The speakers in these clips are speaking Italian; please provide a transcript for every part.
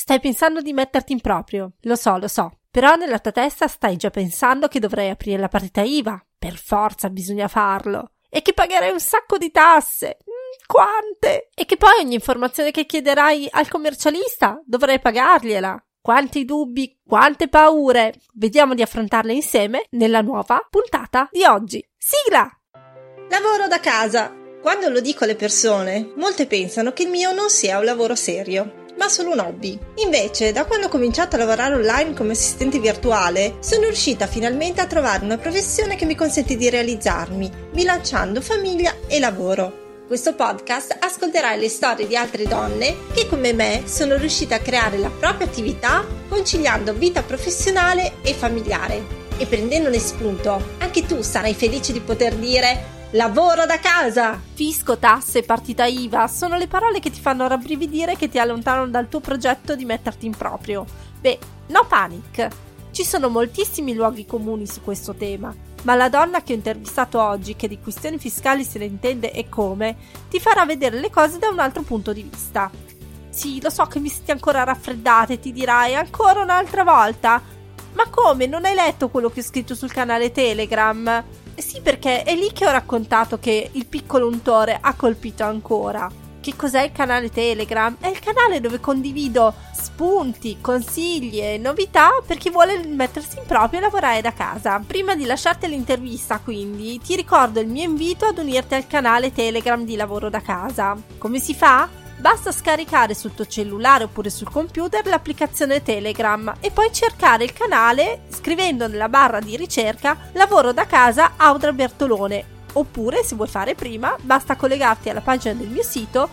Stai pensando di metterti in proprio, lo so, però nella tua testa stai già pensando che dovrai aprire la partita IVA, per forza bisogna farlo, e che pagherai un sacco di tasse. Quante? E che poi ogni informazione che chiederai al commercialista dovrai pagargliela. Quanti dubbi, quante paure. Vediamo di affrontarle insieme nella nuova puntata di oggi. Sigla! Lavoro da casa. Quando lo dico alle persone, molte pensano che il mio non sia un lavoro serio, ma solo un hobby. Invece, da quando ho cominciato a lavorare online come assistente virtuale, sono riuscita finalmente a trovare una professione che mi consente di realizzarmi, bilanciando famiglia e lavoro. Questo podcast ascolterai le storie di altre donne che, come me, sono riuscite a creare la propria attività conciliando vita professionale e familiare. E prendendone spunto, anche tu sarai felice di poter dire lavoro da casa! Fisco, tasse, partita IVA sono le parole che ti fanno rabbrividire e che ti allontanano dal tuo progetto di metterti in proprio. Beh, no panic! Ci sono moltissimi luoghi comuni su questo tema, ma la donna che ho intervistato oggi, che di questioni fiscali se ne intende e come, ti farà vedere le cose da un altro punto di vista. Sì, lo so che mi senti ancora raffreddata e ti dirai ancora un'altra volta? Ma come, non hai letto quello che ho scritto sul canale Telegram? Sì, perché è lì che ho raccontato che il piccolo untore ha colpito ancora. Che cos'è il canale Telegram? È il canale dove condivido spunti, consigli e novità per chi vuole mettersi in proprio e lavorare da casa. Prima di lasciarti l'intervista, quindi, ti ricordo il mio invito ad unirti al canale Telegram di Lavoro da Casa. Come si fa? Basta scaricare sul tuo cellulare oppure sul computer l'applicazione Telegram e poi cercare il canale scrivendo nella barra di ricerca Lavoro da Casa Audra Bertolone. Oppure, se vuoi fare prima, basta collegarti alla pagina del mio sito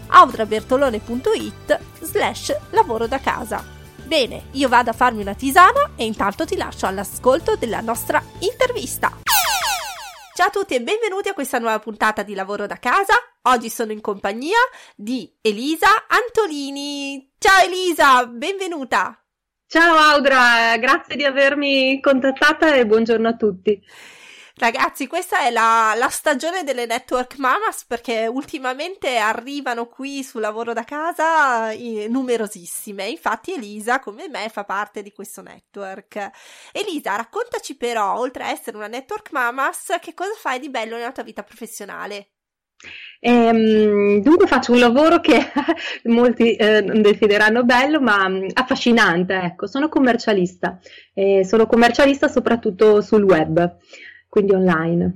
audrabertolone.it/lavoro da casa. Bene, io vado a farmi una tisana e intanto ti lascio all'ascolto della nostra intervista. Ciao a tutti e benvenuti a questa nuova puntata di Lavoro da Casa. Oggi sono in compagnia di Elisa Antolini. Ciao Elisa, benvenuta. Ciao Audra, grazie di avermi contattata e buongiorno a tutti. Ragazzi, questa è la stagione delle network mamas, perché ultimamente arrivano qui sul Lavoro da Casa numerosissime. Infatti Elisa, come me, fa parte di questo network. Elisa, raccontaci però, oltre a essere una network mamas, che cosa fai di bello nella tua vita professionale? Dunque faccio un lavoro che molti non defineranno bello, ma affascinante, ecco. Sono commercialista soprattutto sul web, quindi online.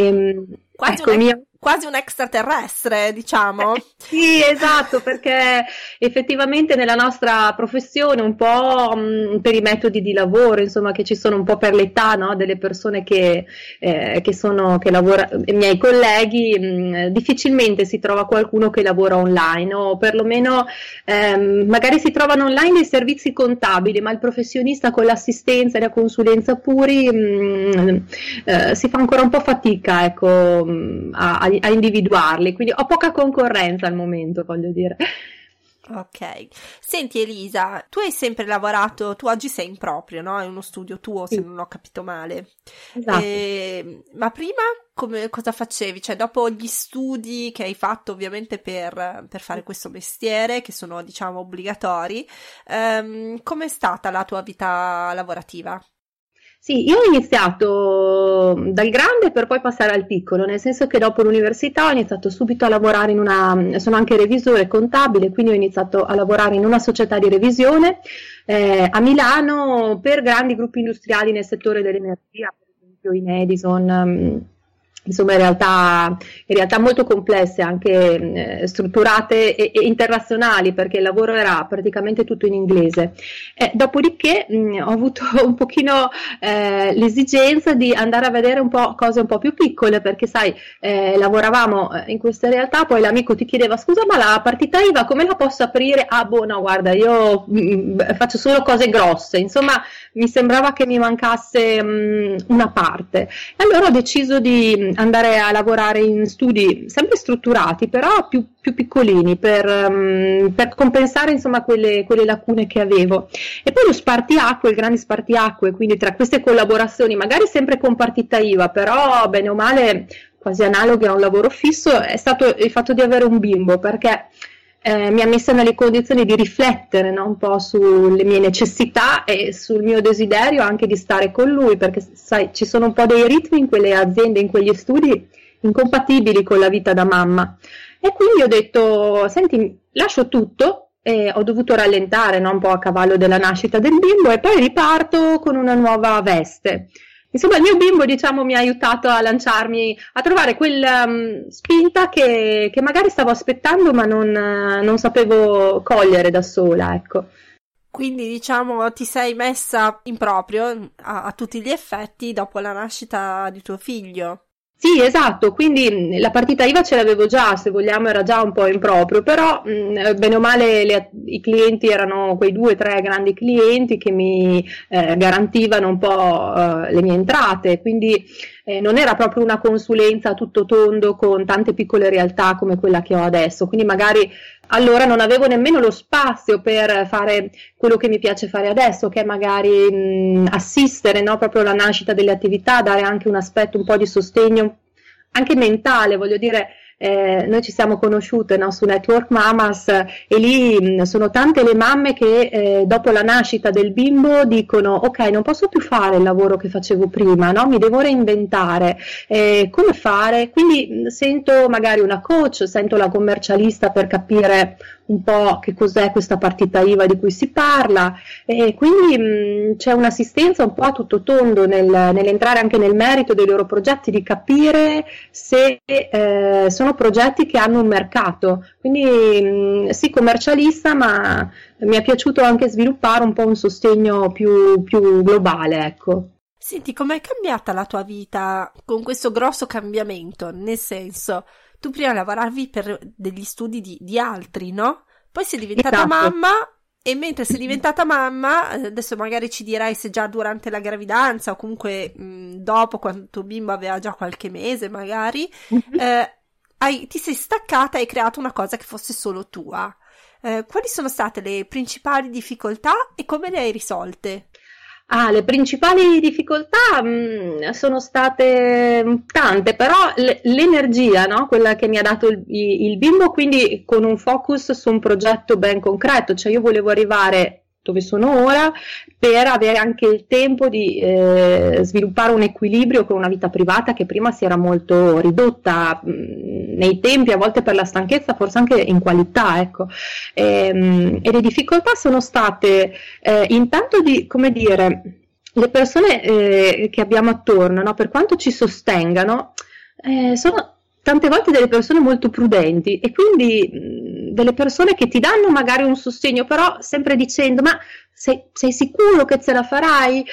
Quasi un extraterrestre, diciamo. Sì, esatto, perché effettivamente nella nostra professione un po' per i metodi di lavoro, insomma, che ci sono un po' per l'età, no, delle persone che lavorano, i miei colleghi, difficilmente si trova qualcuno che lavora online, o perlomeno magari si trovano online dei servizi contabili, ma il professionista con l'assistenza e la consulenza puri si fa ancora un po' fatica, ecco, a individuarli, quindi ho poca concorrenza al momento, voglio dire. Ok, senti Elisa, tu hai sempre lavorato, tu oggi sei in proprio, no? È uno studio tuo, Sì. se non ho capito male. Esatto. Ma prima cosa facevi? Cioè, dopo gli studi che hai fatto ovviamente per fare questo mestiere, che sono, diciamo, obbligatori, com'è stata la tua vita lavorativa? Sì, io ho iniziato dal grande per poi passare al piccolo, nel senso che dopo l'università ho iniziato subito a lavorare sono anche revisore contabile, quindi ho iniziato a lavorare in una società di revisione a Milano per grandi gruppi industriali nel settore dell'energia, per esempio in Edison, insomma in realtà molto complesse, anche strutturate e internazionali, perché il lavoro era praticamente tutto in inglese. Dopodiché ho avuto un pochino l'esigenza di andare a vedere un po' cose un po' più piccole, perché sai, lavoravamo in queste realtà, poi l'amico ti chiedeva scusa, ma la partita IVA come la posso aprire? Ah boh, no, guarda, io faccio solo cose grosse, insomma mi sembrava che mi mancasse una parte. Allora ho deciso di andare a lavorare in studi sempre strutturati, però più piccolini, per compensare insomma quelle lacune che avevo. E poi il grande spartiacque, quindi tra queste collaborazioni, magari sempre con partita IVA, però bene o male quasi analoghe a un lavoro fisso, è stato il fatto di avere un bimbo, perché mi ha messa nelle condizioni di riflettere, no, un po' sulle mie necessità e sul mio desiderio anche di stare con lui, perché sai, ci sono un po' dei ritmi in quelle aziende, in quegli studi incompatibili con la vita da mamma. E quindi ho detto, senti, lascio tutto, e ho dovuto rallentare, no, un po' a cavallo della nascita del bimbo, e poi riparto con una nuova veste. Insomma, il mio bimbo, diciamo, mi ha aiutato a lanciarmi, a trovare quella spinta che magari stavo aspettando ma non sapevo cogliere da sola, ecco. Quindi, diciamo, ti sei messa in proprio a tutti gli effetti dopo la nascita di tuo figlio. Sì, esatto, quindi la partita IVA ce l'avevo già, se vogliamo era già un po' in proprio, però bene o male i clienti erano quei 2 o 3 grandi clienti che mi garantivano un po' le mie entrate, quindi non era proprio una consulenza a tutto tondo con tante piccole realtà come quella che ho adesso, quindi magari allora non avevo nemmeno lo spazio per fare quello che mi piace fare adesso, che è magari assistere, no, proprio alla nascita delle attività, dare anche un aspetto un po' di sostegno anche mentale, voglio dire. Noi ci siamo conosciute, no, su Network Mamas, e lì sono tante le mamme che dopo la nascita del bimbo dicono ok, non posso più fare il lavoro che facevo prima, no? Mi devo reinventare, come fare? Quindi sento magari una coach, sento la commercialista per capire un po' che cos'è questa partita IVA di cui si parla, e quindi c'è un'assistenza un po' a tutto tondo nell'entrare anche nel merito dei loro progetti, di capire se sono progetti che hanno un mercato, quindi sì, commercialista, ma mi è piaciuto anche sviluppare un po' un sostegno più globale, ecco. Senti, com'è cambiata la tua vita con questo grosso cambiamento? Nel senso, tu prima lavoravi per degli studi di altri, no? Poi sei diventata Esatto. mamma, e mentre sei diventata mamma, adesso magari ci dirai se già durante la gravidanza o comunque dopo, quando tuo bimbo aveva già qualche mese magari, ti sei staccata e hai creato una cosa che fosse solo tua. Quali sono state le principali difficoltà e come le hai risolte? Le principali difficoltà sono state tante, però l'energia, no? Quella che mi ha dato il bimbo, quindi con un focus su un progetto ben concreto, cioè io volevo arrivare dove sono ora per avere anche il tempo di sviluppare un equilibrio con una vita privata che prima si era molto ridotta nei tempi, a volte per la stanchezza, forse anche in qualità, ecco. E le difficoltà sono state intanto come dire, le persone che abbiamo attorno, no? Per quanto ci sostengano, sono tante volte delle persone molto prudenti, e quindi delle persone che ti danno magari un sostegno, però sempre dicendo ma sei sicuro che ce la farai?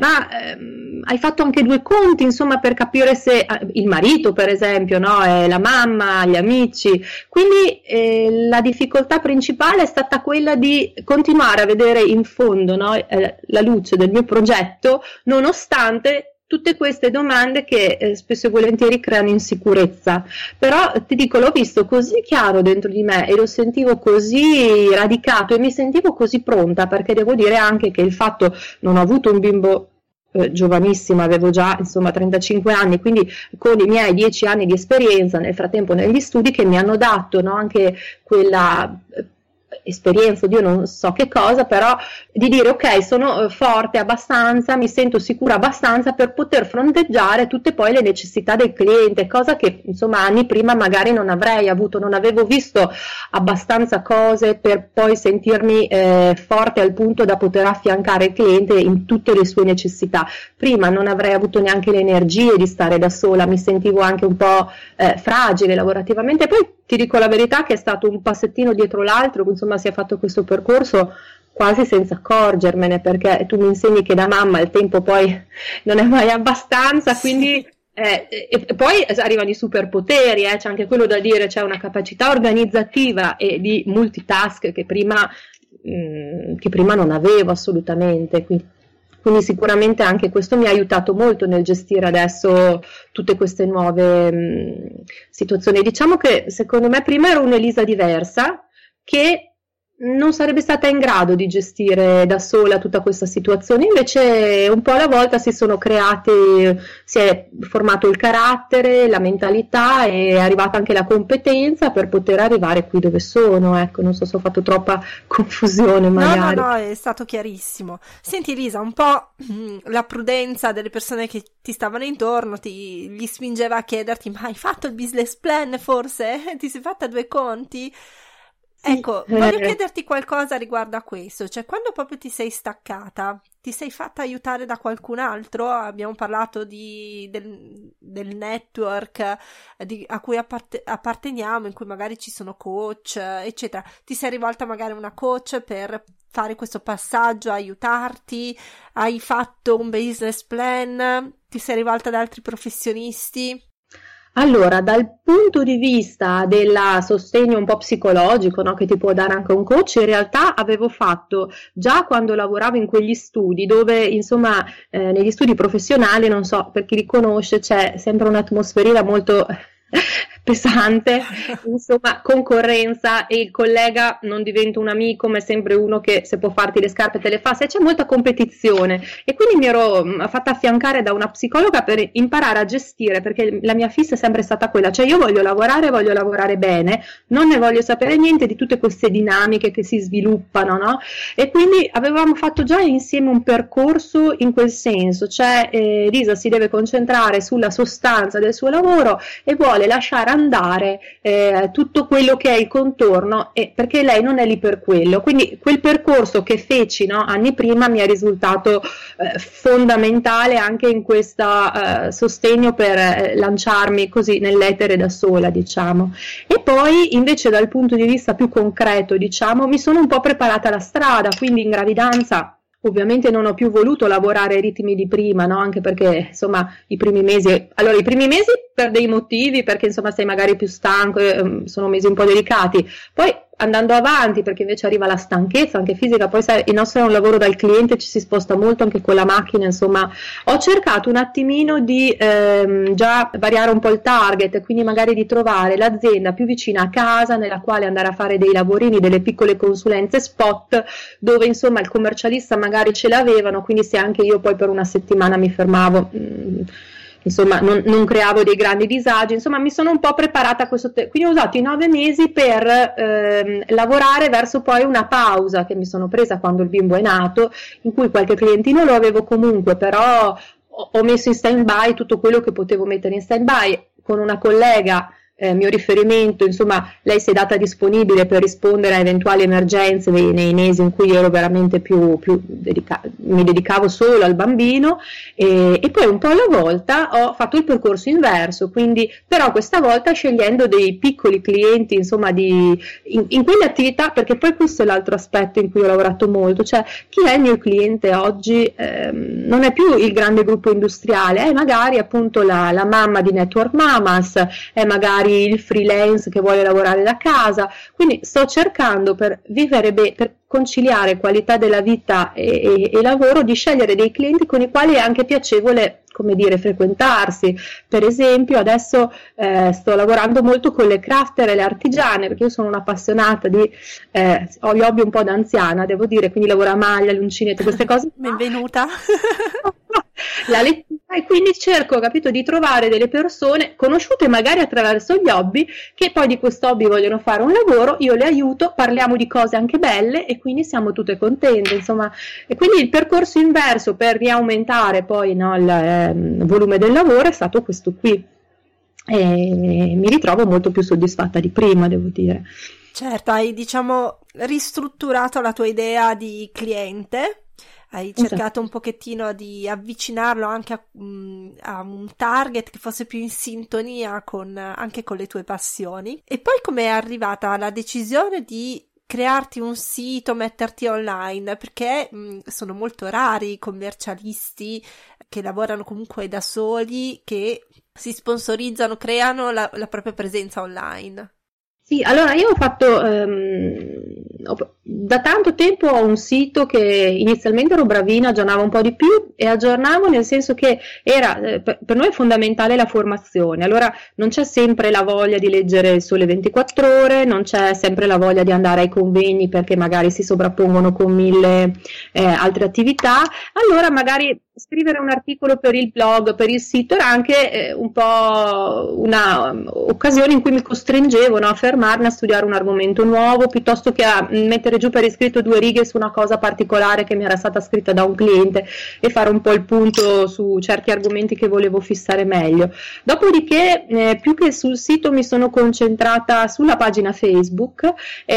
Hai fatto anche 2 conti, insomma, per capire se il marito, per esempio, no? La mamma, gli amici. Quindi la difficoltà principale è stata quella di continuare a vedere in fondo, no? La luce del mio progetto, nonostante tutte queste domande che spesso e volentieri creano insicurezza. Però ti dico, l'ho visto così chiaro dentro di me e lo sentivo così radicato e mi sentivo così pronta, perché devo dire anche che il fatto, non ho avuto un bimbo giovanissima, avevo già insomma 35 anni, quindi con i miei 10 anni di esperienza nel frattempo negli studi, che mi hanno dato, no, anche quella esperienza, io non so che cosa, però di dire ok, sono forte abbastanza, mi sento sicura abbastanza per poter fronteggiare tutte poi le necessità del cliente, cosa che insomma anni prima magari non avrei avuto, non avevo visto abbastanza cose per poi sentirmi forte al punto da poter affiancare il cliente in tutte le sue necessità. Prima non avrei avuto neanche le energie di stare da sola, mi sentivo anche un po' fragile lavorativamente. Poi ti dico la verità che è stato un passettino dietro l'altro, insomma si è fatto questo percorso quasi senza accorgermene, perché tu mi insegni che da mamma il tempo poi non è mai abbastanza, quindi e poi arrivano i superpoteri, c'è anche quello da dire, c'è una capacità organizzativa e di multitask che prima non avevo assolutamente, quindi sicuramente anche questo mi ha aiutato molto nel gestire adesso tutte queste nuove situazioni. Diciamo che secondo me prima ero un'Elisa diversa, che non sarebbe stata in grado di gestire da sola tutta questa situazione, invece un po' alla volta si è formato il carattere, la mentalità, e è arrivata anche la competenza per poter arrivare qui dove sono. Ecco, non so se ho fatto troppa confusione magari. No, è stato chiarissimo. Senti Elisa, un po' la prudenza delle persone che ti stavano intorno gli spingeva a chiederti: ma hai fatto il business plan forse? Ti sei fatta 2 conti? Ecco, voglio chiederti qualcosa riguardo a questo, cioè quando proprio ti sei staccata, ti sei fatta aiutare da qualcun altro? Abbiamo parlato del network a cui apparteniamo, in cui magari ci sono coach, eccetera. Ti sei rivolta magari a una coach per fare questo passaggio, aiutarti? Hai fatto un business plan? Ti sei rivolta ad altri professionisti? Allora, dal punto di vista del sostegno un po' psicologico, no, che ti può dare anche un coach, in realtà avevo fatto già quando lavoravo in quegli studi, dove insomma negli studi professionali, non so, per chi li conosce, c'è sempre un'atmosfera molto pesante, insomma, concorrenza, e il collega non diventa un amico, ma è sempre uno che se può farti le scarpe te le fa, se c'è molta competizione. E quindi mi ero fatta affiancare da una psicologa per imparare a gestire, perché la mia fissa è sempre stata quella, cioè io voglio lavorare bene, non ne voglio sapere niente di tutte queste dinamiche che si sviluppano, no? E quindi avevamo fatto già insieme un percorso in quel senso, cioè Lisa si deve concentrare sulla sostanza del suo lavoro e vuole lasciare andare tutto quello che è il contorno, perché lei non è lì per quello. Quindi quel percorso che feci, no, anni prima mi è risultato fondamentale anche in questo sostegno per lanciarmi così nell'etere da sola, diciamo. E poi invece dal punto di vista più concreto, diciamo, mi sono un po' preparata la strada, quindi in gravidanza ovviamente non ho più voluto lavorare ai ritmi di prima, no? Anche perché insomma i primi mesi per dei motivi, perché insomma sei magari più stanco, sono mesi un po' delicati, poi andando avanti, perché invece arriva la stanchezza anche fisica, poi sai, il nostro è un lavoro dal cliente, ci si sposta molto anche con la macchina, insomma ho cercato un attimino di già variare un po' il target, quindi magari di trovare l'azienda più vicina a casa, nella quale andare a fare dei lavorini, delle piccole consulenze spot, dove insomma il commercialista magari ce l'avevano, quindi se anche io poi per una settimana mi fermavo, insomma non creavo dei grandi disagi, insomma mi sono un po' preparata a questo quindi ho usato i 9 mesi per lavorare verso poi una pausa che mi sono presa quando il bimbo è nato, in cui qualche clientino lo avevo comunque, però ho messo in stand by tutto quello che potevo mettere in stand by. Con una collega mio riferimento, insomma lei si è data disponibile per rispondere a eventuali emergenze nei mesi in cui ero veramente mi dedicavo solo al bambino, e poi un po' alla volta ho fatto il percorso inverso, quindi però questa volta scegliendo dei piccoli clienti, insomma in quelle attività, perché poi questo è l'altro aspetto in cui ho lavorato molto, cioè chi è il mio cliente oggi non è più il grande gruppo industriale, è magari appunto la mamma di Network Mamas, è magari il freelance che vuole lavorare da casa, quindi sto cercando, per vivere per conciliare qualità della vita e lavoro, di scegliere dei clienti con i quali è anche piacevole, come dire, frequentarsi. Per esempio adesso sto lavorando molto con le crafter e le artigiane, perché io sono un'appassionata ho gli hobby un po' da anziana, devo dire, quindi lavoro a maglia, l'uncinetto, queste cose. Benvenuta. La lettura, e quindi cerco, capito, di trovare delle persone conosciute magari attraverso gli hobby, che poi di questo hobby vogliono fare un lavoro, io le aiuto, parliamo di cose anche belle e quindi siamo tutte contente, insomma. E quindi il percorso inverso per riaumentare poi, no, il volume del lavoro è stato questo qui, e mi ritrovo molto più soddisfatta di prima, devo dire. Certo, hai diciamo ristrutturato la tua idea di cliente. Hai cercato un pochettino di avvicinarlo anche a un target che fosse più in sintonia anche con le tue passioni. E poi come è arrivata la decisione di crearti un sito, metterti online? Perché sono molto rari i commercialisti che lavorano comunque da soli, che si sponsorizzano, creano la propria presenza online. Sì, allora io ho da tanto tempo ho un sito che inizialmente ero bravina, aggiornavo un po' di più e aggiornavo nel senso che era, per noi è fondamentale la formazione. Allora non c'è sempre la voglia di leggere il Sole 24 Ore, non c'è sempre la voglia di andare ai convegni perché magari si sovrappongono con 1000 altre attività. Allora magari scrivere un articolo per il blog, per il sito, era anche un po' una occasione in cui mi costringevo, no, a fermarmi a studiare un argomento nuovo piuttosto che a mettere giù per iscritto 2 righe su una cosa particolare che mi era stata scritta da un cliente e fare un po' il punto su certi argomenti che volevo fissare meglio. Dopodiché più che sul sito mi sono concentrata sulla pagina Facebook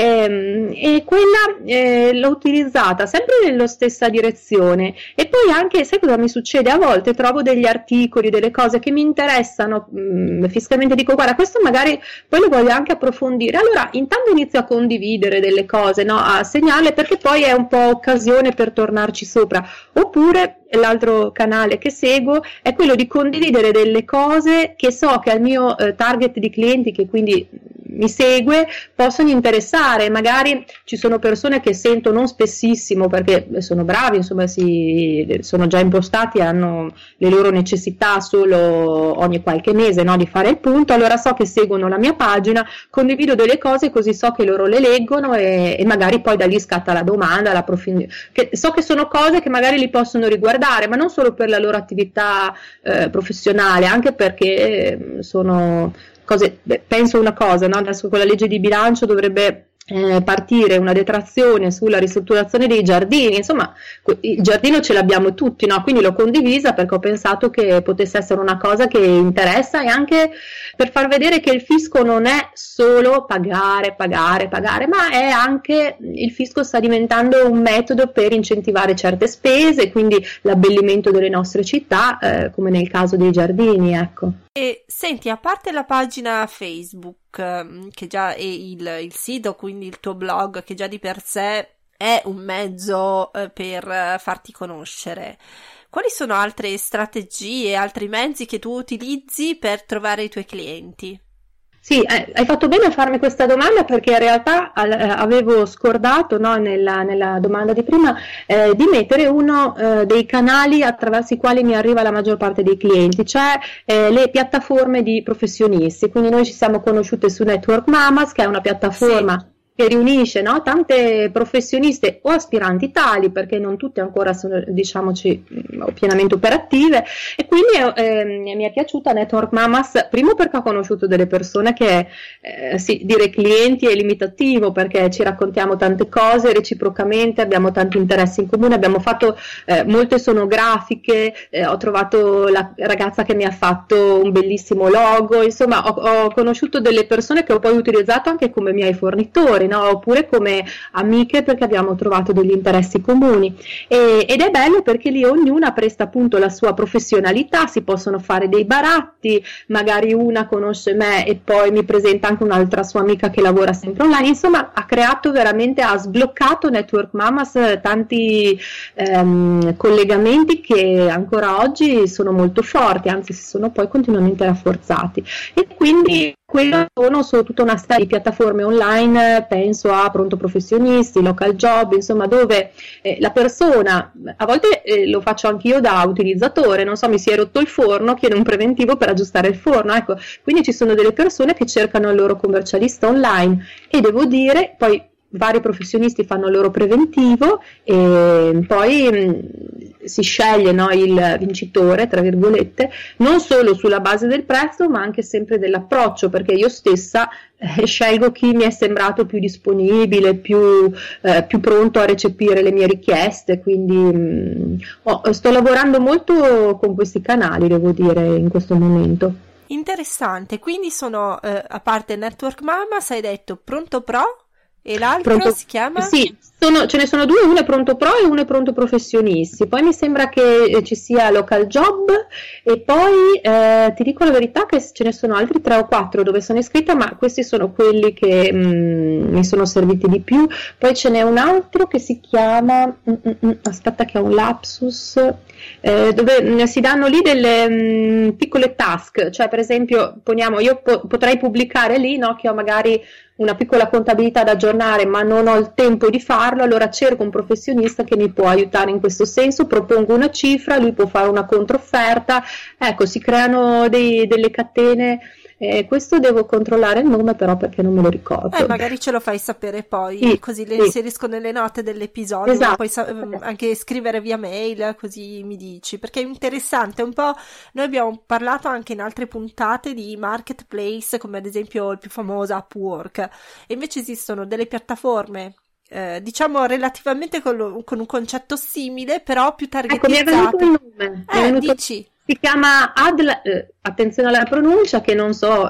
e quella l'ho utilizzata sempre nella stessa direzione. E poi anche, sai cosa mi succede? A volte trovo degli articoli, delle cose che mi interessano, fisicamente dico guarda questo magari poi lo voglio anche approfondire, allora intanto inizio a condividere delle cose, no? A segnarle, perché poi è un po' occasione per tornarci sopra. Oppure l'altro canale che seguo è quello di condividere delle cose che so che al mio target di clienti, che quindi mi segue, possono interessare. Magari ci sono persone che sento non spessissimo perché sono bravi, insomma sono già impostati, hanno le loro necessità solo ogni qualche mese, no, di fare il punto. Allora so che seguono la mia pagina, condivido delle cose così so che loro le leggono e magari poi da lì scatta la domanda, so che sono cose che magari li possono riguardare, ma non solo per la loro attività professionale, anche perché sono cose, penso una cosa, no? Adesso con la legge di bilancio dovrebbe partire una detrazione sulla ristrutturazione dei giardini, insomma il giardino ce l'abbiamo tutti, no? Quindi l'ho condivisa perché ho pensato che potesse essere una cosa che interessa, e anche per far vedere che il fisco non è solo pagare, ma è anche, il fisco sta diventando un metodo per incentivare certe spese, quindi l'abbellimento delle nostre città, come nel caso dei giardini, ecco. E senti, a parte la pagina Facebook, che già è il sito, quindi il tuo blog, che già di per sé è un mezzo per farti conoscere, quali sono altre strategie, altri mezzi che tu utilizzi per trovare i tuoi clienti? Sì, hai fatto bene a farmi questa domanda, perché in realtà avevo scordato, no, nella domanda di prima di mettere uno dei canali attraverso i quali mi arriva la maggior parte dei clienti, cioè le piattaforme di professionisti. Quindi noi ci siamo conosciute su Network Mamas, che è una piattaforma che riunisce, no, tante professioniste o aspiranti tali, perché non tutte ancora sono, diciamoci, pienamente operative, e quindi mi è piaciuta Network Mamas, primo perché ho conosciuto delle persone che, dire clienti è limitativo, perché ci raccontiamo tante cose reciprocamente, abbiamo tanti interessi in comune, abbiamo fatto molte sonografiche, ho trovato la ragazza che mi ha fatto un bellissimo logo, insomma ho conosciuto delle persone che ho poi utilizzato anche come miei fornitori, no? Oppure come amiche, perché abbiamo trovato degli interessi comuni, ed è bello perché lì ognuna presta appunto la sua professionalità, si possono fare dei baratti, magari una conosce me e poi mi presenta anche un'altra sua amica che lavora sempre online, insomma ha sbloccato Network Mamas tanti collegamenti che ancora oggi sono molto forti, anzi si sono poi continuamente rafforzati, e quindi quello sono tutta una serie di piattaforme online, penso a Pronto Professionisti, Local Job, insomma, dove la persona, a volte lo faccio anch'io da utilizzatore, non so, mi si è rotto il forno, chiedo un preventivo per aggiustare il forno, ecco, quindi ci sono delle persone che cercano il loro commercialista online, e devo dire, poi vari professionisti fanno il loro preventivo e poi si sceglie, no, il vincitore, tra virgolette, non solo sulla base del prezzo ma anche sempre dell'approccio, perché io stessa scelgo chi mi è sembrato più disponibile, più pronto a recepire le mie richieste, quindi sto lavorando molto con questi canali, devo dire, in questo momento. Interessante, quindi sono, a parte Network Mamas, hai detto Pronto Pro? E l'altro si chiama? Sì, Ce ne sono due, uno è pronto pro e uno è pronto professionisti, poi mi sembra che ci sia local job e poi ti dico la verità che ce ne sono altri 3 o 4 dove sono iscritta, ma questi sono quelli che mi sono serviti di più. Poi ce n'è un altro che si chiama, aspetta che ho un lapsus, dove si danno lì delle piccole task, cioè per esempio poniamo, io potrei pubblicare lì, no, che ho magari una piccola contabilità da aggiornare ma non ho il tempo di farlo, allora cerco un professionista che mi può aiutare in questo senso, propongo una cifra, lui può fare una controfferta, ecco, si creano delle catene. Questo devo controllare il nome però perché non me lo ricordo. Magari ce lo fai sapere poi, sì, così le inserisco nelle note dell'episodio, esatto. Puoi anche scrivere via mail, così mi dici, perché è interessante un po'. Noi abbiamo parlato anche in altre puntate di marketplace, come ad esempio il più famoso Upwork, e invece esistono delle piattaforme diciamo relativamente con un concetto simile, però più targetizzate. Ecco, mi è venuto il nome. Dici? Si chiama attenzione alla pronuncia che non so,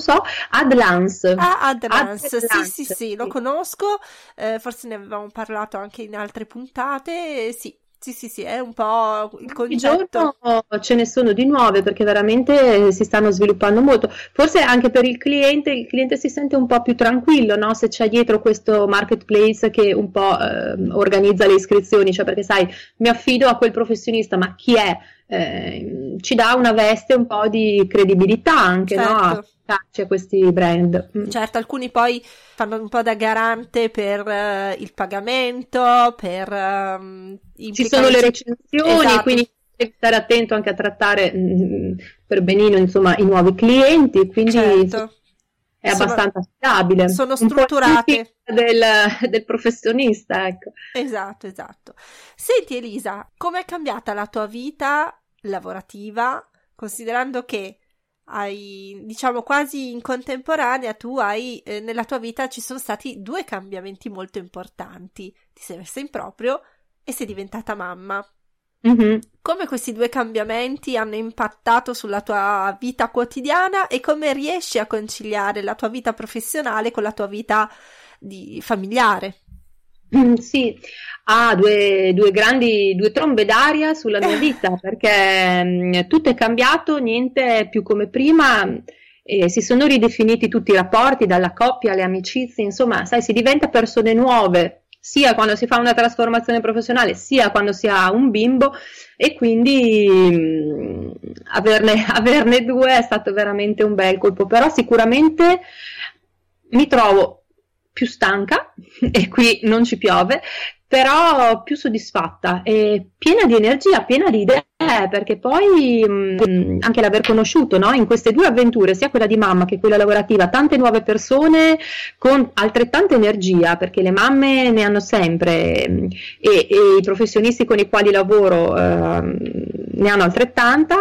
Adlance. Adlance, sì, lo conosco, forse ne avevamo parlato anche in altre puntate, sì, è un po' il concetto. Ogni giorno ce ne sono di nuove perché veramente si stanno sviluppando molto. Forse anche per il cliente si sente un po' più tranquillo, no? Se c'è dietro questo marketplace che un po' organizza le iscrizioni, cioè perché sai, mi affido a quel professionista, ma chi è? Ci dà una veste un po' di credibilità anche, certo. No? A questi brand. Certo, alcuni poi fanno un po' da garante per il pagamento, per ci sono le recensioni, esatto. Quindi devi stare attento anche a trattare per benino, insomma, i nuovi clienti, quindi certo. È abbastanza stabile. Sono strutturate. Del professionista, ecco. Esatto. Senti Elisa, com'è cambiata la tua vita lavorativa, considerando che hai, diciamo, quasi in contemporanea nella tua vita ci sono stati 2 cambiamenti molto importanti, ti sei messa in proprio e sei diventata mamma. Mm-hmm. Come questi 2 cambiamenti hanno impattato sulla tua vita quotidiana e come riesci a conciliare la tua vita professionale con la tua vita familiare? Sì, ha due trombe d'aria sulla mia vita perché tutto è cambiato, niente è più come prima, si sono ridefiniti tutti i rapporti, dalla coppia alle amicizie, insomma, sai, si diventa persone nuove, sia quando si fa una trasformazione professionale, sia quando si ha un bimbo, e quindi averne 2 è stato veramente un bel colpo, però sicuramente mi trovo più stanca, e qui non ci piove, però più soddisfatta e piena di energia, piena di idee, perché poi anche l'aver conosciuto, no, in queste 2 avventure, sia quella di mamma che quella lavorativa, tante nuove persone con altrettanta energia, perché le mamme ne hanno sempre e i professionisti con i quali lavoro ne hanno altrettanta,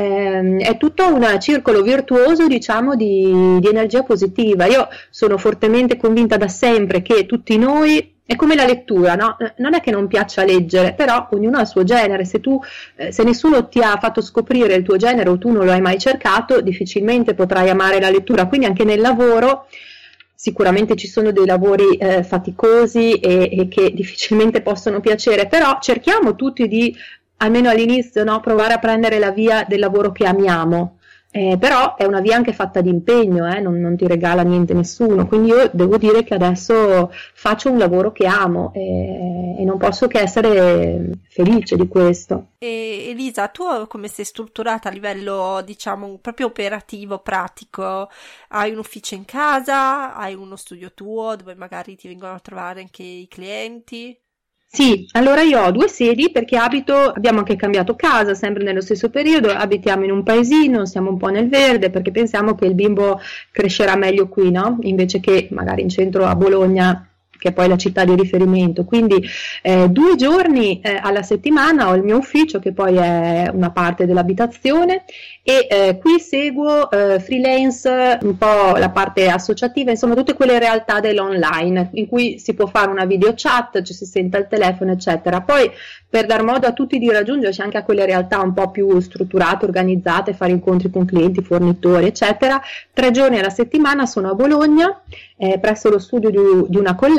è tutto un circolo virtuoso, diciamo, di energia positiva. Io sono fortemente convinta da sempre che tutti noi, è come la lettura, no? Non è che non piaccia leggere, però ognuno ha il suo genere. Se nessuno ti ha fatto scoprire il tuo genere o tu non lo hai mai cercato, difficilmente potrai amare la lettura. Quindi anche nel lavoro sicuramente ci sono dei lavori faticosi e che difficilmente possono piacere, però cerchiamo tutti di, almeno all'inizio, no, provare a prendere la via del lavoro che amiamo. Però è una via anche fatta di impegno, non ti regala niente nessuno, quindi io devo dire che adesso faccio un lavoro che amo e non posso che essere felice di questo. E Elisa, tu come sei strutturata a livello, diciamo, proprio operativo, pratico? Hai un ufficio in casa? Hai uno studio tuo dove magari ti vengono a trovare anche i clienti? Sì, allora io ho 2 sedi perché abbiamo anche cambiato casa, sempre nello stesso periodo, abitiamo in un paesino, siamo un po' nel verde perché pensiamo che il bimbo crescerà meglio qui, no? Invece che magari in centro a Bologna, che è poi la città di riferimento. Quindi 2 giorni alla settimana ho il mio ufficio, che poi è una parte dell'abitazione, e qui seguo freelance, un po' la parte associativa, insomma tutte quelle realtà dell'online in cui si può fare una video chat, ci si sente al telefono, eccetera. Poi per dar modo a tutti di raggiungerci anche a quelle realtà un po' più strutturate, organizzate, fare incontri con clienti, fornitori, eccetera, 3 giorni alla settimana sono a Bologna, presso lo studio di una collega,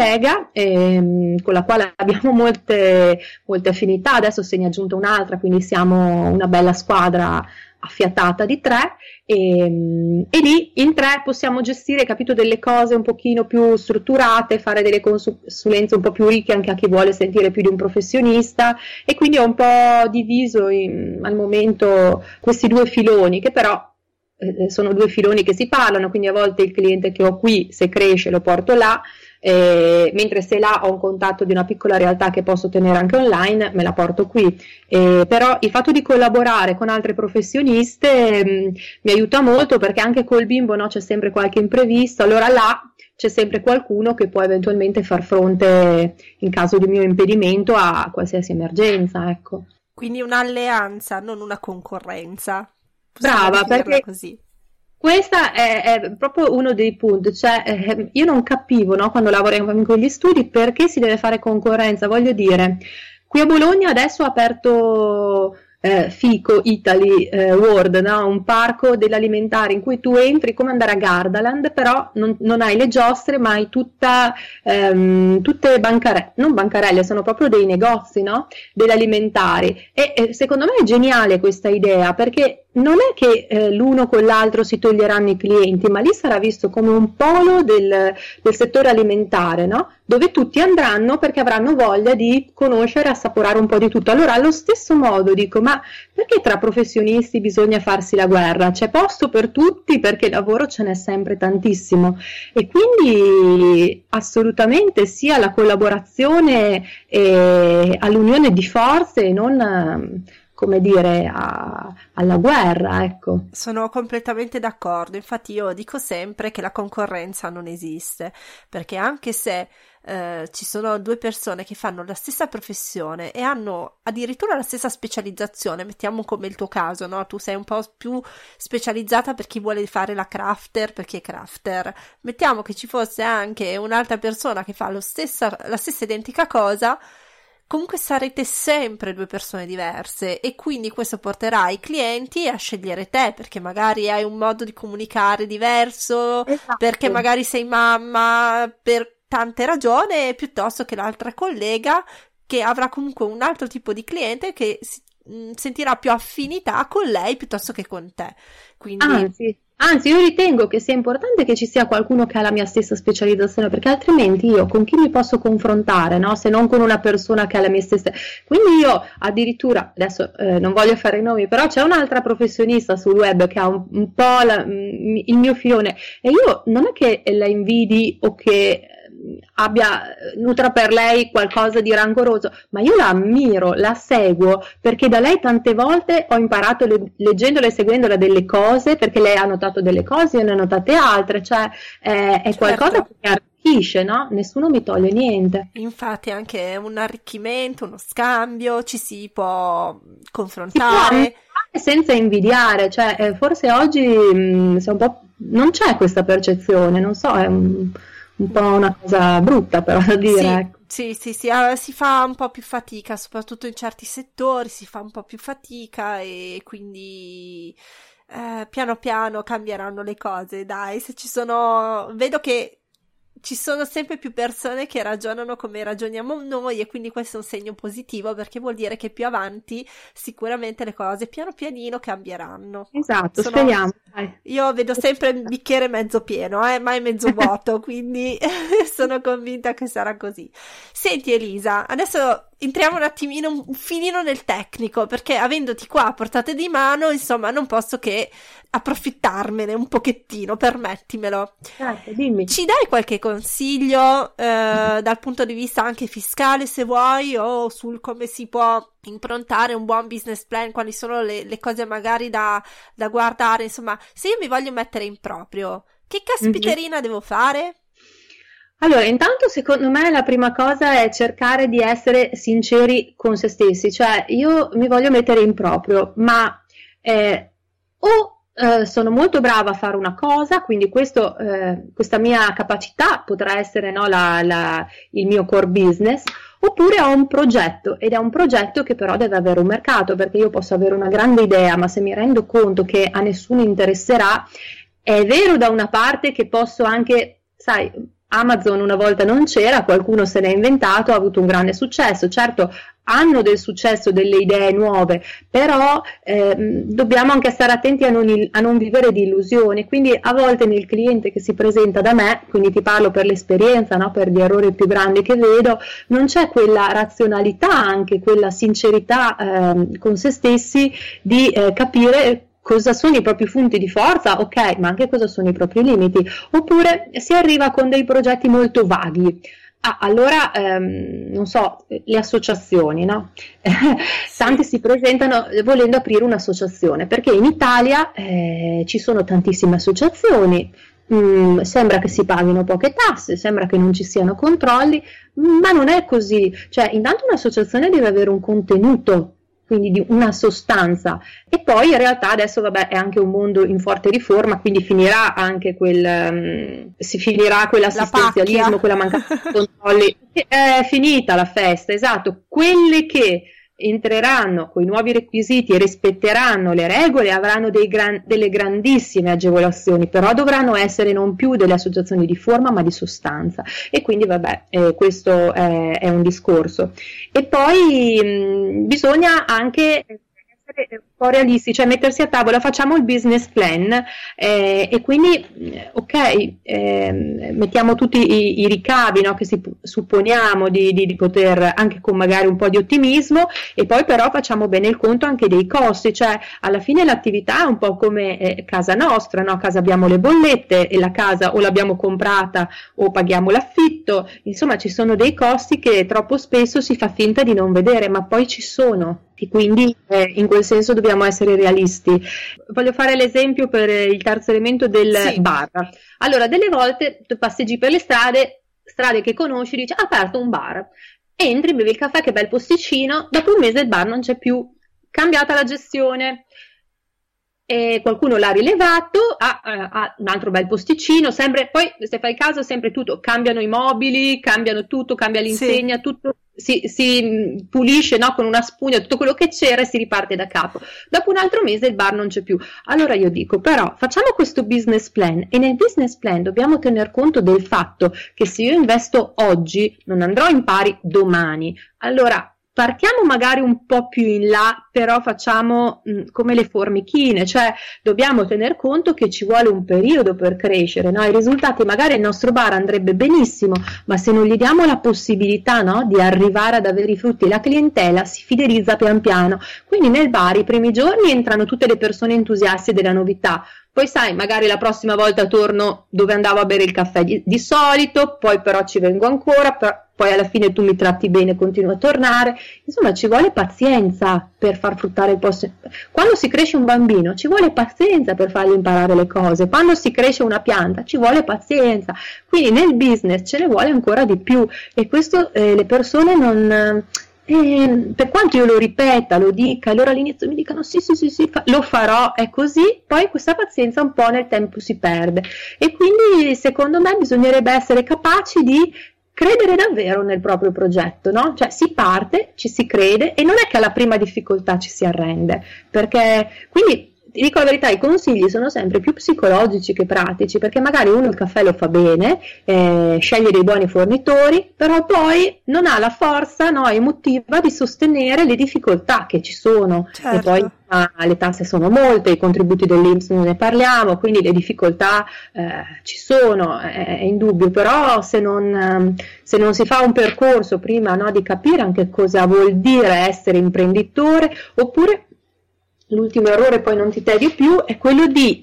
collega con la quale abbiamo molte affinità, adesso se ne è aggiunta un'altra, quindi siamo una bella squadra affiatata di 3 e lì in 3 possiamo gestire, capito, delle cose un pochino più strutturate, fare delle consulenze un po' più ricche anche a chi vuole sentire più di un professionista, e quindi ho un po' diviso al momento questi 2 filoni, che però sono 2 filoni che si parlano, quindi a volte il cliente che ho qui, se cresce, lo porto là, mentre se là ho un contatto di una piccola realtà che posso tenere anche online, me la porto qui. Però il fatto di collaborare con altre professioniste mi aiuta molto, perché anche col bimbo, no, c'è sempre qualche imprevisto, allora là c'è sempre qualcuno che può eventualmente far fronte, in caso di mio impedimento, a qualsiasi emergenza, ecco. Quindi un'alleanza, non una concorrenza. Brava, perché così. Questa è proprio uno dei punti, cioè io non capivo, no, quando lavoriamo con gli studi, perché si deve fare concorrenza. Voglio dire, qui a Bologna adesso ha aperto FICO Italy World, no? Un parco dell'alimentare in cui tu entri come andare a Gardaland, però non hai le giostre, ma hai tutte bancarelle, non bancarelle, sono proprio dei negozi, no? Dell'alimentare, e secondo me è geniale questa idea, perché non è che l'uno con l'altro si toglieranno i clienti, ma lì sarà visto come un polo del settore alimentare, no? Dove tutti andranno perché avranno voglia di conoscere e assaporare un po' di tutto. Allora, allo stesso modo dico, ma perché tra professionisti bisogna farsi la guerra? C'è posto per tutti, perché lavoro ce n'è sempre tantissimo, e quindi assolutamente sia la collaborazione all'unione di forze e non come dire, alla guerra, ecco. Sono completamente d'accordo, infatti io dico sempre che la concorrenza non esiste, perché anche se ci sono 2 persone che fanno la stessa professione e hanno addirittura la stessa specializzazione, mettiamo come il tuo caso, no? Tu sei un po' più specializzata per chi vuole fare la crafter, perché è crafter. Mettiamo che ci fosse anche un'altra persona che fa la stessa identica cosa, comunque sarete sempre 2 persone diverse, e quindi questo porterà i clienti a scegliere te, perché magari hai un modo di comunicare diverso, Esatto. perché magari sei mamma, per tante ragioni, piuttosto che l'altra collega che avrà comunque un altro tipo di cliente che sentirà più affinità con lei piuttosto che con te. Quindi Anzi, io ritengo che sia importante che ci sia qualcuno che ha la mia stessa specializzazione, perché altrimenti io con chi mi posso confrontare, no? Se non con una persona che ha la mia stessa. Quindi io addirittura, adesso non voglio fare i nomi, però c'è un'altra professionista sul web che ha un po' il mio filone, e io non è che la invidi o che nutra per lei qualcosa di rancoroso, ma io la ammiro, la seguo, perché da lei tante volte ho imparato leggendola e seguendola delle cose, perché lei ha notato delle cose, io ne ho notate altre, cioè è certo, qualcosa che mi arricchisce, no? Nessuno mi toglie niente. Infatti anche un arricchimento, uno scambio, ci si può confrontare. Si può senza invidiare, cioè forse oggi se un po' non c'è questa percezione, non so, è un po' una cosa brutta però da dire, Sì, ecco. sì, si fa un po' più fatica, soprattutto in certi settori si fa un po' più fatica, e quindi piano piano cambieranno le cose, dai. Vedo che ci sono sempre più persone che ragionano come ragioniamo noi, e quindi questo è un segno positivo, perché vuol dire che più avanti sicuramente le cose piano pianino cambieranno. Esatto, speriamo. Dai. Io vedo sempre il bicchiere mezzo pieno, mai mezzo vuoto, quindi sono convinta che sarà così. Senti Elisa, adesso entriamo un attimino, un filino nel tecnico, perché avendoti qua a portata di mano, insomma, non posso che approfittarmene un pochettino, permettimelo. Certo, dimmi. Ci dai qualche consiglio dal punto di vista anche fiscale, se vuoi, o sul come si può improntare un buon business plan, quali sono le cose magari da guardare, insomma, se io mi voglio mettere in proprio, che caspiterina devo fare? Allora, intanto secondo me la prima cosa è cercare di essere sinceri con se stessi, cioè io mi voglio mettere in proprio, ma sono molto brava a fare una cosa, quindi questa mia capacità potrà essere, no, il mio core business, oppure ho un progetto, ed è un progetto che però deve avere un mercato, perché io posso avere una grande idea, ma se mi rendo conto che a nessuno interesserà, è vero da una parte che posso anche, sai, Amazon una volta non c'era, qualcuno se l'è inventato, ha avuto un grande successo. Certo, hanno del successo, delle idee nuove, però dobbiamo anche stare attenti a non vivere di illusioni. Quindi a volte nel cliente che si presenta da me, quindi ti parlo per l'esperienza, no, per gli errori più grandi che vedo, non c'è quella razionalità, anche quella sincerità con se stessi di capire cosa sono i propri punti di forza, ok, ma anche cosa sono i propri limiti. Oppure si arriva con dei progetti molto vaghi. Allora, non so, le associazioni, no? Tanti si presentano volendo aprire un'associazione, perché in Italia ci sono tantissime associazioni, sembra che si paghino poche tasse, sembra che non ci siano controlli, ma non è così. Cioè, intanto un'associazione deve avere un contenuto, quindi di una sostanza, e poi in realtà adesso vabbè è anche un mondo in forte riforma, quindi finirà anche si finirà quell'assistenzialismo, quella mancanza di controlli, è finita la festa, esatto. Quelle che entreranno con i nuovi requisiti e rispetteranno le regole avranno delle grandissime agevolazioni, però dovranno essere non più delle associazioni di forma ma di sostanza, e quindi vabbè questo è un discorso. E poi bisogna anche essere un po' realisti, cioè mettersi a tavola, facciamo il business plan e quindi mettiamo tutti i ricavi, no, che supponiamo di poter, anche con magari un po' di ottimismo, e poi però facciamo bene il conto anche dei costi. Cioè alla fine l'attività è un po' come casa nostra, no? A casa abbiamo le bollette e la casa o l'abbiamo comprata o paghiamo l'affitto, insomma ci sono dei costi che troppo spesso si fa finta di non vedere, ma poi ci sono. E quindi in quel senso dobbiamo essere realisti. Voglio fare l'esempio per il terzo elemento del bar. Allora, delle volte tu passeggi per le strade che conosci, dici: ha aperto un bar, entri, bevi il caffè, che bel posticino, dopo un mese il bar non c'è più, cambiata la gestione, e qualcuno l'ha rilevato, ha un altro bel posticino, sempre, poi se fai caso sempre tutto, cambiano i mobili, cambiano tutto, cambia l'insegna, tutto si pulisce, no, con una spugna tutto quello che c'era e si riparte da capo. Dopo un altro mese il bar non c'è più. Allora io dico, però facciamo questo business plan, e nel business plan dobbiamo tener conto del fatto che se io investo oggi non andrò in pari domani. Allora partiamo magari un po' più in là, però facciamo come le formichine, cioè dobbiamo tener conto che ci vuole un periodo per crescere, no? I risultati, magari il nostro bar andrebbe benissimo, ma se non gli diamo la possibilità, no, di arrivare ad avere i frutti, la clientela si fidelizza pian piano. Quindi nel bar i primi giorni entrano tutte le persone entusiaste della novità, poi sai, magari la prossima volta torno dove andavo a bere il caffè di solito, poi però ci vengo ancora, poi alla fine tu mi tratti bene, continuo a tornare. Insomma, ci vuole pazienza per far fruttare il posto. Quando si cresce un bambino ci vuole pazienza per fargli imparare le cose, quando si cresce una pianta ci vuole pazienza, quindi nel business ce ne vuole ancora di più, e questo le persone non... per quanto io lo ripeta, lo dica, allora all'inizio mi dicano sì, lo farò, è così, poi questa pazienza un po' nel tempo si perde, e quindi secondo me bisognerebbe essere capaci di credere davvero nel proprio progetto, no? Cioè si parte, ci si crede, e non è che alla prima difficoltà ci si arrende, perché quindi ti dico la verità, i consigli sono sempre più psicologici che pratici, perché magari uno il caffè lo fa bene, sceglie dei buoni fornitori, però poi non ha la forza, no, emotiva di sostenere le difficoltà che ci sono. Certo. E poi le tasse sono molte, i contributi dell'INPS non ne parliamo, quindi le difficoltà ci sono, è indubbio, però se non si fa un percorso prima, no, di capire anche cosa vuol dire essere imprenditore, oppure l'ultimo errore, poi non ti tedio più, è quello di,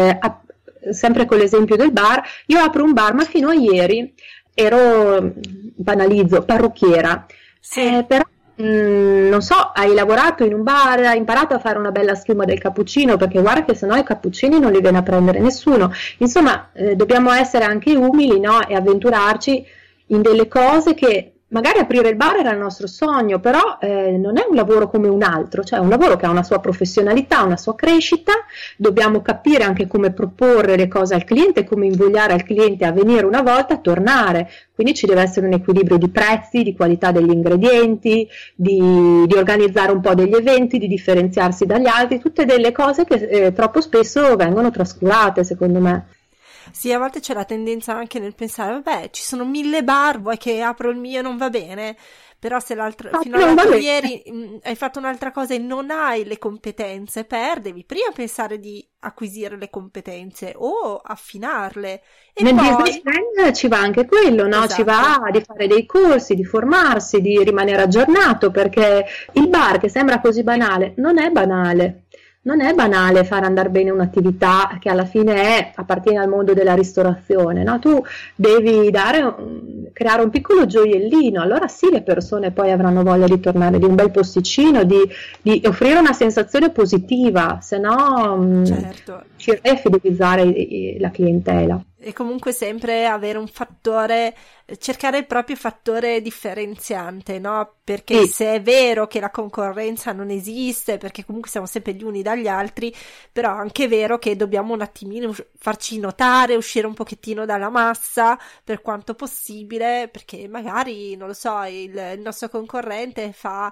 sempre con l'esempio del bar, io apro un bar, ma fino a ieri ero, banalizzo, parrucchiera, però non so, hai lavorato in un bar, hai imparato a fare una bella schiuma del cappuccino, perché guarda che sennò i cappuccini non li viene a prendere nessuno. Insomma, dobbiamo essere anche umili, no? E avventurarci in delle cose che magari aprire il bar era il nostro sogno, però non è un lavoro come un altro, cioè è un lavoro che ha una sua professionalità, una sua crescita. Dobbiamo capire anche come proporre le cose al cliente, come invogliare il cliente a venire una volta, a tornare. Quindi ci deve essere un equilibrio di prezzi, di qualità degli ingredienti, di organizzare un po' degli eventi, di differenziarsi dagli altri, tutte delle cose che troppo spesso vengono trascurate, secondo me. Sì, a volte c'è la tendenza anche nel pensare, vabbè, ci sono 1000 bar, vuoi che apro il mio e non va bene? Però se fino all'altro ieri hai fatto un'altra cosa e non hai le competenze devi prima pensare di acquisire le competenze o affinarle. E nel poi... business plan ci va anche quello, no? Esatto. Ci va di fare dei corsi, di formarsi, di rimanere aggiornato, perché il bar, che sembra così banale, non è banale. Non è banale far andare bene un'attività che alla fine appartiene al mondo della ristorazione, no? Tu devi creare un piccolo gioiellino, allora sì, le persone poi avranno voglia di tornare, di un bel posticino, di offrire una sensazione positiva, se no certo. ci fidelizzare la clientela. E comunque sempre avere un fattore, cercare il proprio fattore differenziante, no? Perché se è vero che la concorrenza non esiste, perché comunque siamo sempre gli uni dagli altri, però è anche vero che dobbiamo un attimino farci notare, uscire un pochettino dalla massa per quanto possibile, perché magari, non lo so, il nostro concorrente fa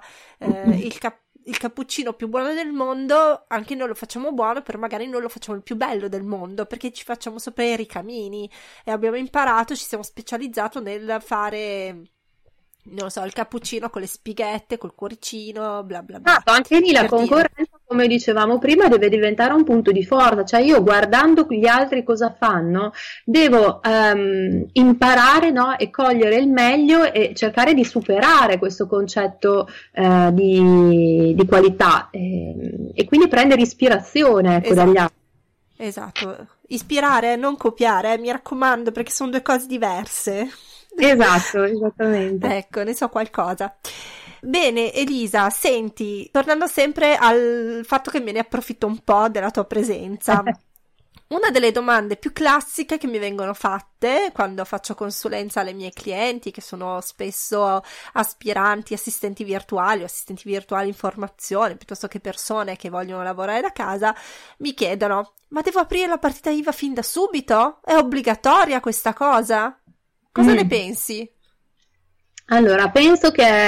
il cappuccino più buono del mondo, anche noi lo facciamo buono, però magari non lo facciamo il più bello del mondo, perché ci facciamo sopra i ricamini e abbiamo imparato, ci siamo specializzato nel fare, non lo so, il cappuccino con le spighette, col cuoricino, bla bla bla. Anche lì la concorrenza, come dicevamo prima, deve diventare un punto di forza, cioè io guardando gli altri cosa fanno, devo imparare, no? E cogliere il meglio e cercare di superare questo concetto di qualità e quindi prendere ispirazione, ecco, dagli altri. Esatto, ispirare, non copiare, mi raccomando, perché sono due cose diverse. Esatto, esattamente. Ecco, ne so qualcosa. Bene, Elisa, senti, tornando sempre al fatto che me ne approfitto un po' della tua presenza, una delle domande più classiche che mi vengono fatte quando faccio consulenza alle mie clienti, che sono spesso aspiranti assistenti virtuali o assistenti virtuali in formazione, piuttosto che persone che vogliono lavorare da casa, mi chiedono: ma devo aprire la partita IVA fin da subito? È obbligatoria questa cosa? Cosa ne pensi? Allora, penso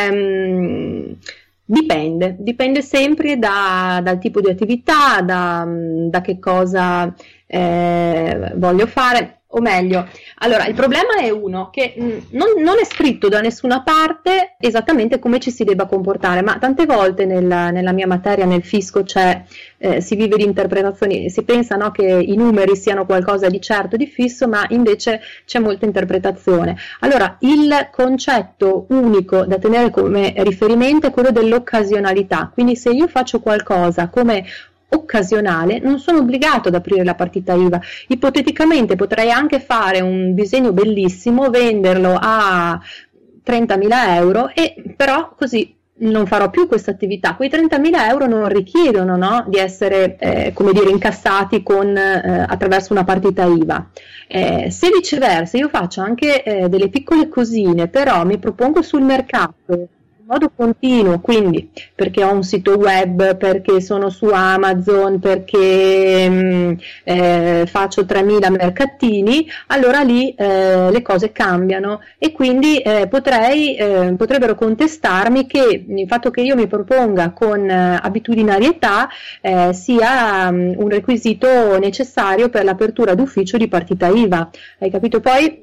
che dipende sempre dal tipo di attività, da che cosa voglio fare, o meglio, allora il problema è che non è scritto da nessuna parte esattamente come ci si debba comportare, ma tante volte nella mia materia, nel fisco, si vive di interpretazioni, si pensa, no, che i numeri siano qualcosa di certo, di fisso, ma invece c'è molta interpretazione. Allora, il concetto unico da tenere come riferimento è quello dell'occasionalità, quindi se io faccio qualcosa come occasionale non sono obbligato ad aprire la partita IVA. Ipoteticamente potrei anche fare un disegno bellissimo, venderlo a 30.000 euro e però così non farò più questa attività. Quei 30.000 euro non richiedono, no, di essere incassati attraverso una partita IVA. Se viceversa io faccio anche delle piccole cosine, però mi propongo sul mercato in modo continuo, quindi perché ho un sito web, perché sono su Amazon, perché faccio 3.000 mercatini, allora lì le cose cambiano e quindi potrebbero contestarmi che il fatto che io mi proponga con abitudinarietà sia un requisito necessario per l'apertura d'ufficio di partita IVA. Hai capito? Poi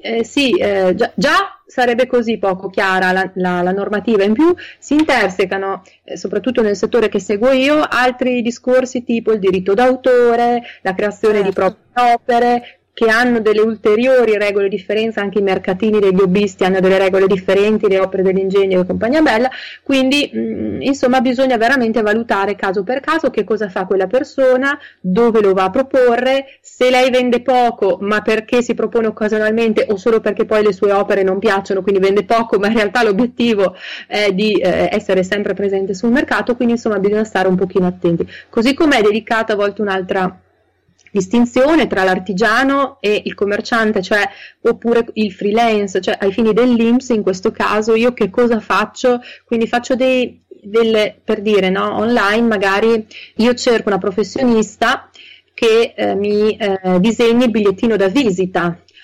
già sarebbe così poco chiara la normativa, in più si intersecano, soprattutto nel settore che seguo io, altri discorsi tipo il diritto d'autore, la creazione di proprie opere, che hanno delle ulteriori regole differenti, anche i mercatini degli hobbisti hanno delle regole differenti, le opere dell'ingegno e compagnia bella, quindi insomma bisogna veramente valutare caso per caso che cosa fa quella persona, dove lo va a proporre, se lei vende poco ma perché si propone occasionalmente o solo perché poi le sue opere non piacciono, quindi vende poco ma in realtà l'obiettivo è di essere sempre presente sul mercato, quindi insomma bisogna stare un pochino attenti, così come è delicata a volte un'altra distinzione tra l'artigiano e il commerciante, cioè oppure il freelance, cioè ai fini dell'INPS in questo caso io che cosa faccio? Quindi faccio per dire, no, online magari io cerco una professionista che mi disegni il bigliettino da visita.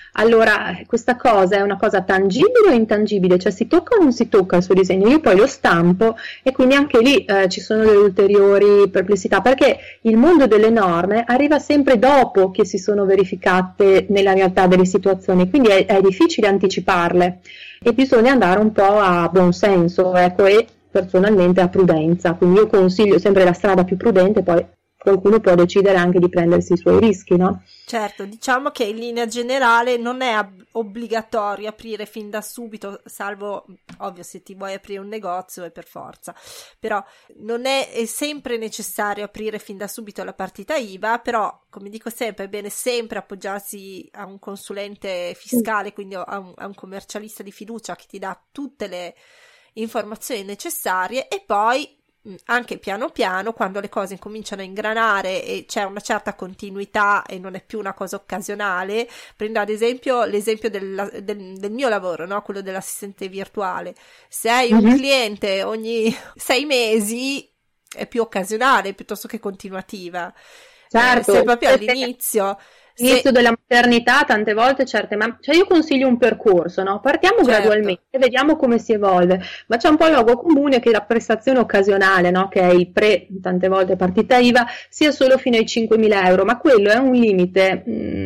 allora questa cosa è una cosa tangibile o intangibile? Cioè si tocca o non si tocca il suo disegno? Io poi lo stampo e quindi anche lì ci sono delle ulteriori perplessità, perché il mondo delle norme arriva sempre dopo che si sono verificate nella realtà delle situazioni, quindi è difficile anticiparle e bisogna andare un po' a buon senso, ecco, e personalmente a prudenza. Quindi io consiglio sempre la strada più prudente, poi qualcuno può decidere anche di prendersi i suoi rischi, no? Certo, diciamo che in linea generale non è obbligatorio aprire fin da subito, salvo, ovvio, se ti vuoi aprire un negozio è per forza, però non è sempre necessario aprire fin da subito la partita IVA, però, come dico sempre, è bene sempre appoggiarsi a un consulente fiscale, quindi a un commercialista di fiducia che ti dà tutte le informazioni necessarie e poi anche piano piano, quando le cose cominciano a ingranare e c'è una certa continuità e non è più una cosa occasionale. Prendo ad esempio l'esempio del mio lavoro, no? Quello dell'assistente virtuale. Se hai un cliente ogni 6 mesi è più occasionale piuttosto che continuativa. Certo, se proprio all'inizio All'inizio della maternità tante volte cioè io consiglio un percorso, no? Partiamo gradualmente, vediamo come si evolve, ma c'è un po' il luogo comune che la prestazione occasionale, no? Che è il tante volte partita IVA, sia solo fino ai 5.000 euro, ma quello è un limite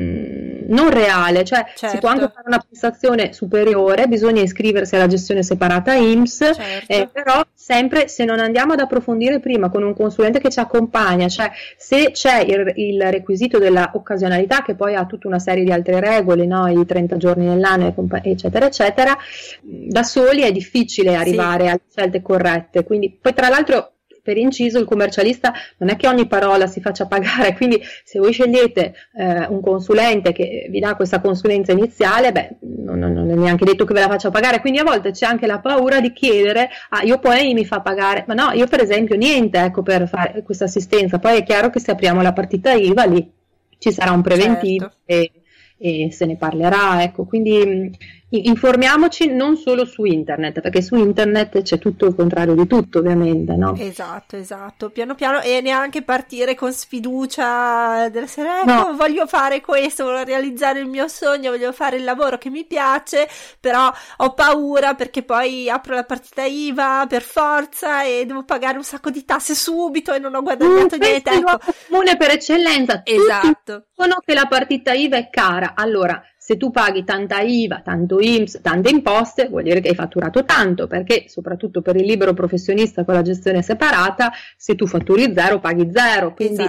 non reale, cioè si può anche fare una prestazione superiore, bisogna iscriversi alla gestione separata INPS, però sempre se non andiamo ad approfondire prima con un consulente che ci accompagna, cioè se c'è il requisito della occasionalità, che poi ha tutta una serie di altre regole, no? I 30 giorni nell'anno, eccetera, eccetera, da soli è difficile arrivare alle scelte corrette. Quindi, poi tra l'altro, per inciso, il commercialista non è che ogni parola si faccia pagare, quindi se voi scegliete un consulente che vi dà questa consulenza iniziale, non è neanche detto che ve la faccia pagare, quindi a volte c'è anche la paura di chiedere, io poi mi fa pagare, ma no, io per esempio niente, ecco, per fare questa assistenza. Poi è chiaro che se apriamo la partita IVA lì ci sarà un preventivo e se ne parlerà, ecco, quindi informiamoci non solo su internet, perché su internet c'è tutto il contrario di tutto, ovviamente, no? Esatto, piano piano, e neanche partire con sfiducia della serie, voglio fare questo, voglio realizzare il mio sogno, voglio fare il lavoro che mi piace, però ho paura perché poi apro la partita IVA per forza e devo pagare un sacco di tasse subito e non ho guadagnato niente. È il luogo comune per eccellenza. Esatto. Tutti dicono che la partita IVA è cara, allora se tu paghi tanta IVA, tanto INPS, tante imposte, vuol dire che hai fatturato tanto, perché soprattutto per il libero professionista con la gestione separata, se tu fatturi zero, paghi zero. Quindi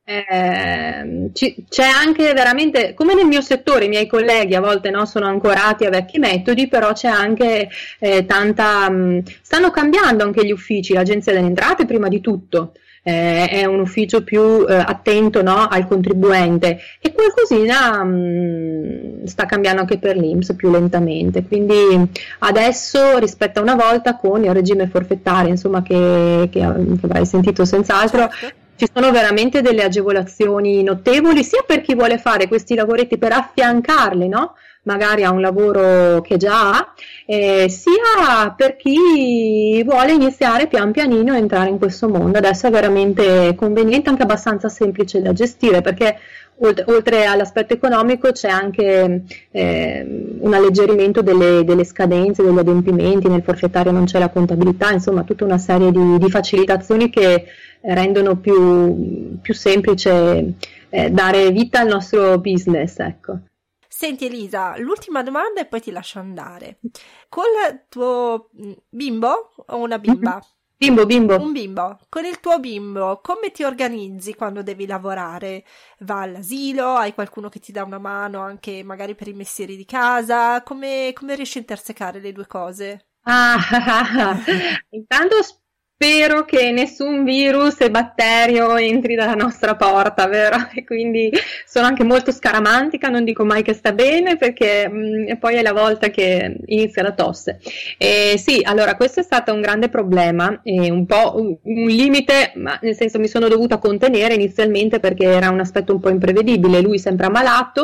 c'è anche veramente, come nel mio settore, i miei colleghi a volte sono ancorati a vecchi metodi, però c'è anche stanno cambiando anche gli uffici, l'Agenzia delle Entrate prima di tutto. È un ufficio più attento, no, al contribuente, e qualcosina sta cambiando anche per l'INPS più lentamente, quindi adesso rispetto a una volta con il regime forfettario, insomma, che avrai sentito senz'altro, ci sono veramente delle agevolazioni notevoli sia per chi vuole fare questi lavoretti per affiancarli, no? Magari a un lavoro che già ha, sia per chi vuole iniziare pian pianino a entrare in questo mondo. Adesso è veramente conveniente, anche abbastanza semplice da gestire, perché oltre all'aspetto economico c'è anche un alleggerimento delle scadenze, degli adempimenti. Nel forfettario non c'è la contabilità, insomma tutta una serie di facilitazioni che rendono più semplice dare vita al nostro business, ecco. Senti Elisa, l'ultima domanda e poi ti lascio andare. Con il tuo bimbo o una bimba? Bimbo. Un bimbo. Con il tuo bimbo, come ti organizzi quando devi lavorare? Va all'asilo? Hai qualcuno che ti dà una mano anche magari per i mestieri di casa? Come riesci a intersecare le due cose? Intanto spero che nessun virus e batterio entri dalla nostra porta, vero? E quindi sono anche molto scaramantica, non dico mai che sta bene, perché poi è la volta che inizia la tosse. Sì, allora questo è stato un grande problema e un po' un limite, ma nel senso mi sono dovuta contenere inizialmente perché era un aspetto un po' imprevedibile. Lui sempre ammalato,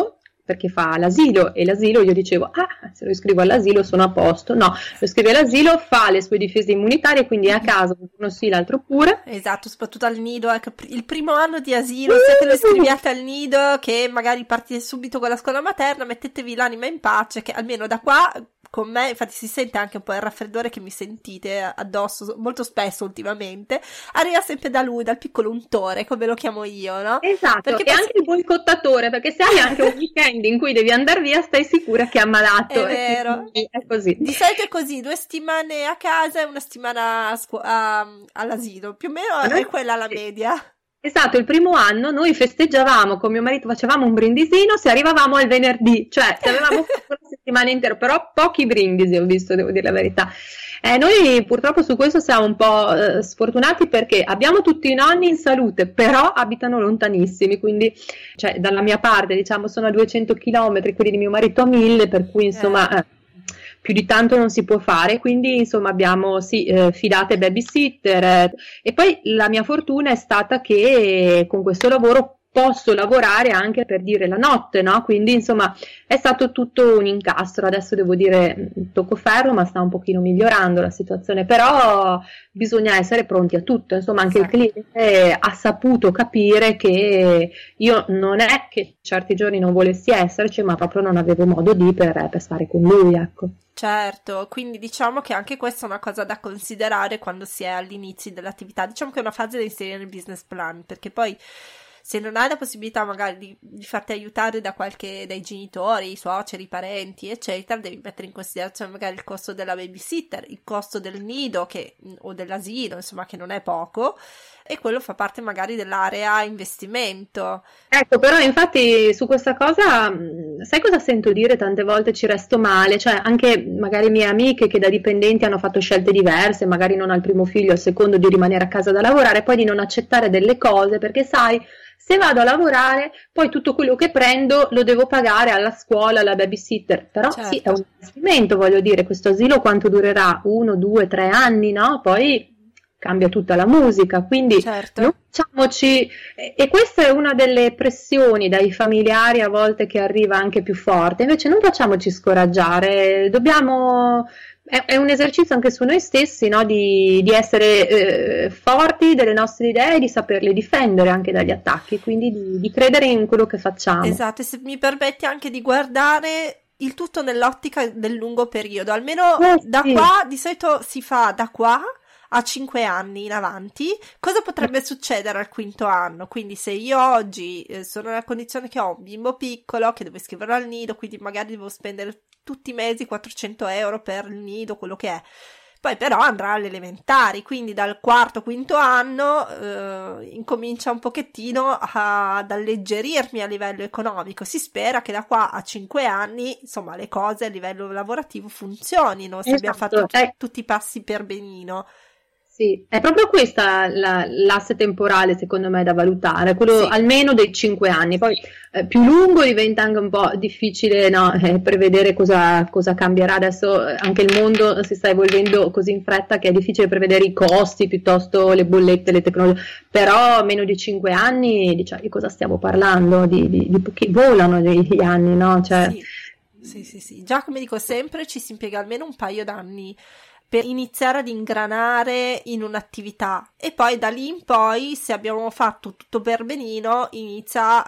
perché fa l'asilo, e l'asilo io dicevo, se lo iscrivo all'asilo sono a posto. No, lo iscrive all'asilo, fa le sue difese immunitarie, quindi è a casa, uno sì, l'altro pure. Esatto, soprattutto al nido, il primo anno di asilo, sia che lo iscriviate al nido, che magari partite subito con la scuola materna, mettetevi l'anima in pace, che almeno da qua con me, infatti si sente anche un po' il raffreddore che mi sentite addosso molto spesso ultimamente, arriva sempre da lui, dal piccolo untore, come lo chiamo io, no? Esatto, perché anche il boicottatore, perché se hai anche un weekend in cui devi andare via, stai sicura che è ammalato. È vero. È così. Di solito è così, 2 settimane a casa e 1 settimana all'asilo, più o meno è quella la media. Esatto, il primo anno noi festeggiavamo con mio marito, facevamo un brindisino se arrivavamo al venerdì, cioè se avevamo fatto una settimana intera, però pochi brindisi ho visto, devo dire la verità. Noi purtroppo su questo siamo un po' sfortunati, perché abbiamo tutti i nonni in salute, però abitano lontanissimi, quindi cioè, dalla mia parte diciamo sono a 200 km, quelli di mio marito a 1000, per cui insomma... più di tanto non si può fare, quindi insomma abbiamo fidate babysitter, e poi la mia fortuna è stata che con questo lavoro posso lavorare anche, per dire, la notte, no? Quindi insomma è stato tutto un incastro. Adesso devo dire tocco ferro, ma sta un pochino migliorando la situazione, però bisogna essere pronti a tutto, insomma anche il cliente ha saputo capire che io non è che certi giorni non volessi esserci, ma proprio non avevo modo per stare con lui, ecco. Certo, quindi diciamo che anche questa è una cosa da considerare quando si è all'inizio dell'attività, diciamo che è una fase da inserire nel business plan, perché poi se non hai la possibilità magari di farti aiutare dai genitori, i suoceri, i parenti, eccetera, devi mettere in considerazione magari il costo della babysitter, il costo del nido o dell'asilo, insomma, che non è poco, e quello fa parte magari dell'area investimento. Ecco, però infatti su questa cosa, sai cosa sento dire tante volte? Ci resto male, cioè anche magari mie amiche che da dipendenti hanno fatto scelte diverse, magari non al primo figlio, al secondo, di rimanere a casa da lavorare, poi di non accettare delle cose, perché sai, se vado a lavorare, poi tutto quello che prendo lo devo pagare alla scuola, alla babysitter. Però certo. Sì, è un investimento, voglio dire, questo asilo quanto durerà? 1, 2, 3 anni, no? Poi cambia tutta la musica, quindi certo. Non facciamoci... E questa è una delle pressioni dai familiari a volte che arriva anche più forte, invece non facciamoci scoraggiare, dobbiamo... È un esercizio anche su noi stessi, no? Di essere forti delle nostre idee e di saperle difendere anche dagli attacchi, quindi di credere in quello che facciamo. Esatto, e se mi permetti anche di guardare il tutto nell'ottica del lungo periodo, almeno da qua, di solito si fa da qua a 5 anni in avanti, cosa potrebbe succedere al 5º anno? Quindi se io oggi sono nella condizione che ho un bimbo piccolo, che devo iscriverlo al nido, quindi magari devo spendere tutti i mesi 400 euro per il nido, quello che è. Poi però andrà alle elementari, quindi dal 4º, 5º anno incomincia un pochettino ad alleggerirmi a livello economico. Si spera che da qua a 5 anni, insomma, le cose a livello lavorativo funzionino, se abbiamo fatto tutti i passi per benino. Sì, è proprio questa l'asse temporale secondo me da valutare, quello almeno dei 5 anni, poi più lungo diventa anche un po' difficile, no? Prevedere cosa cambierà. Adesso anche il mondo si sta evolvendo così in fretta che è difficile prevedere i costi piuttosto le bollette, le tecnologie, però meno di 5 anni, diciamo, di cosa stiamo parlando? Di pochi, volano gli anni, no? Cioè... Sì. Già, come dico sempre, ci si impiega almeno un paio d'anni per iniziare ad ingranare in un'attività, e poi da lì in poi, se abbiamo fatto tutto per benino, inizia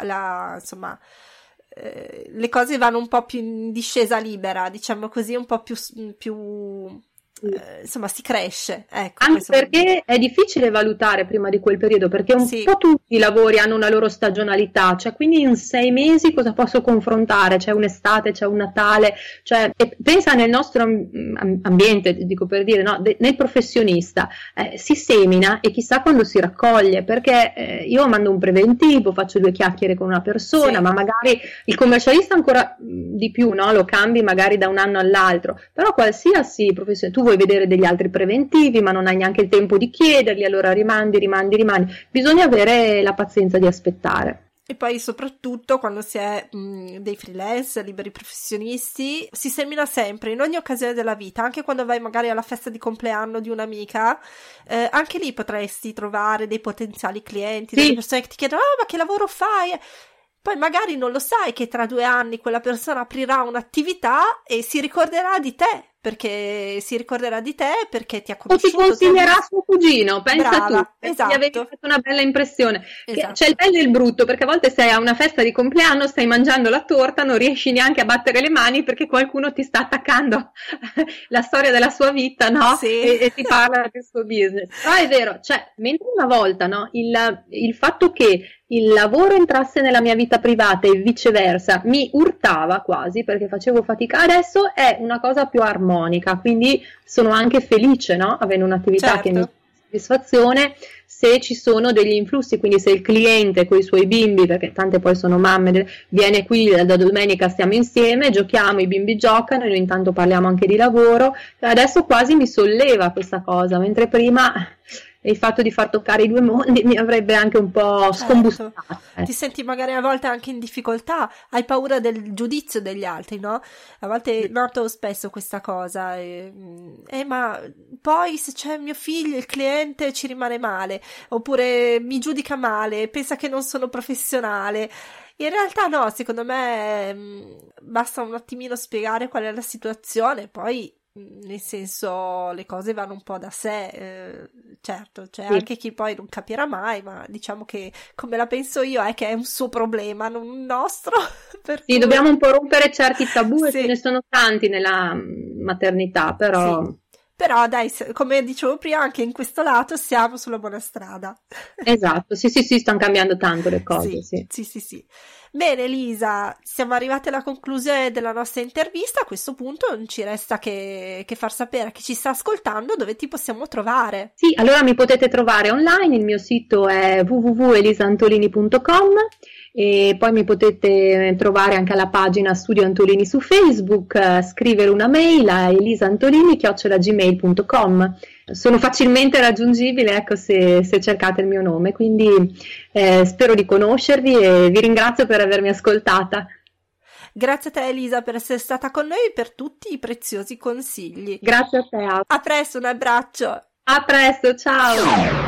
le cose vanno un po' più in discesa libera, diciamo così, un po' più insomma si cresce, ecco, anche perché è difficile valutare prima di quel periodo, perché un po' tutti i lavori hanno una loro stagionalità, cioè quindi in 6 mesi cosa posso confrontare? C'è un'estate, c'è un Natale, cioè pensa nel nostro ambiente, dico per dire, no? Nel professionista si semina e chissà quando si raccoglie, perché io mando un preventivo, faccio 2 chiacchiere con una persona, ma magari il commercialista ancora di più, no? Lo cambi magari da un anno all'altro, però qualsiasi professione, tu vuoi vedere degli altri preventivi ma non hai neanche il tempo di chiederli, allora rimandi, bisogna avere la pazienza di aspettare. E poi soprattutto quando si è dei freelance, liberi professionisti, si semina sempre, in ogni occasione della vita, anche quando vai magari alla festa di compleanno di un'amica, anche lì potresti trovare dei potenziali clienti, delle persone che ti chiedono ma che lavoro fai? Poi magari non lo sai che tra 2 anni quella persona aprirà un'attività e si ricorderà di te, perché ti ha conosciuto. O ti consiglierà suo cugino, pensa. Brava, tu, esatto. Ti avevi fatto una bella impressione. Esatto. C'è il bello e il brutto, perché a volte sei a una festa di compleanno, stai mangiando la torta, non riesci neanche a battere le mani perché qualcuno ti sta attaccando la storia della sua vita, no? Sì. E ti parla del suo business. Però è vero, cioè, mentre una volta, no, il fatto che il lavoro entrasse nella mia vita privata e viceversa mi urtava quasi perché facevo fatica, adesso è una cosa più armonica, quindi sono anche felice, no? Avendo un'attività che mi dà soddisfazione, se ci sono degli influssi, quindi se il cliente con i suoi bimbi, perché tante poi sono mamme, viene qui da domenica, stiamo insieme, giochiamo, i bimbi giocano e noi intanto parliamo anche di lavoro, adesso quasi mi solleva questa cosa, mentre prima il fatto di far toccare i 2 mondi mi avrebbe anche un po' scombussolato. Ti senti magari a volte anche in difficoltà, hai paura del giudizio degli altri, no? A volte noto spesso questa cosa, ma poi se c'è mio figlio, il cliente ci rimane male, oppure mi giudica male, pensa che non sono professionale. In realtà no, secondo me basta un attimino spiegare qual è la situazione, poi nel senso le cose vanno un po' da sé, certo c'è anche chi poi non capirà mai, ma diciamo che come la penso io è che è un suo problema, non un nostro. Sì, dobbiamo un po' rompere certi tabù e ce ne sono tanti nella maternità, però... Sì. Però dai, come dicevo prima, anche in questo lato siamo sulla buona strada. Esatto, sì, stanno cambiando tanto le cose. Sì. Bene Elisa, siamo arrivati alla conclusione della nostra intervista. A questo punto non ci resta che far sapere a chi ci sta ascoltando dove ti possiamo trovare. Sì, allora mi potete trovare online, il mio sito è www.elisaantolini.com e poi mi potete trovare anche alla pagina Studio Antolini su Facebook, scrivere una mail a elisaantolini@gmail.com. Sono facilmente raggiungibile, ecco, se cercate il mio nome, quindi spero di conoscervi e vi ringrazio per avermi ascoltata. Grazie a te Elisa per essere stata con noi e per tutti i preziosi consigli. Grazie a te. A presto, un abbraccio. A presto, ciao.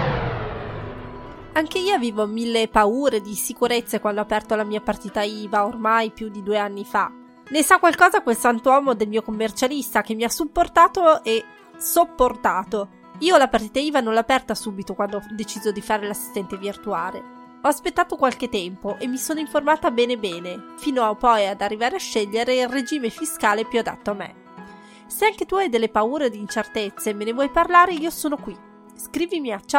Anche io avevo 1000 paure di sicurezze quando ho aperto la mia partita IVA ormai più di 2 anni fa. Ne sa qualcosa quel santuomo del mio commercialista che mi ha supportato e sopportato. Io la partita IVA non l'ho aperta subito quando ho deciso di fare l'assistente virtuale. Ho aspettato qualche tempo e mi sono informata bene, fino a poi ad arrivare a scegliere il regime fiscale più adatto a me. Se anche tu hai delle paure o di incertezze e me ne vuoi parlare, io sono qui. Scrivimi a